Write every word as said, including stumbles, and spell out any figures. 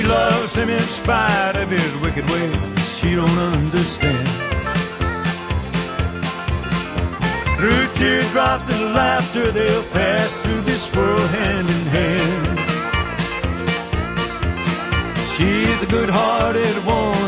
loves him in spite of his wicked ways she don't understand. Through teardrops and laughter they'll pass through this world hand in hand. She's a good-hearted woman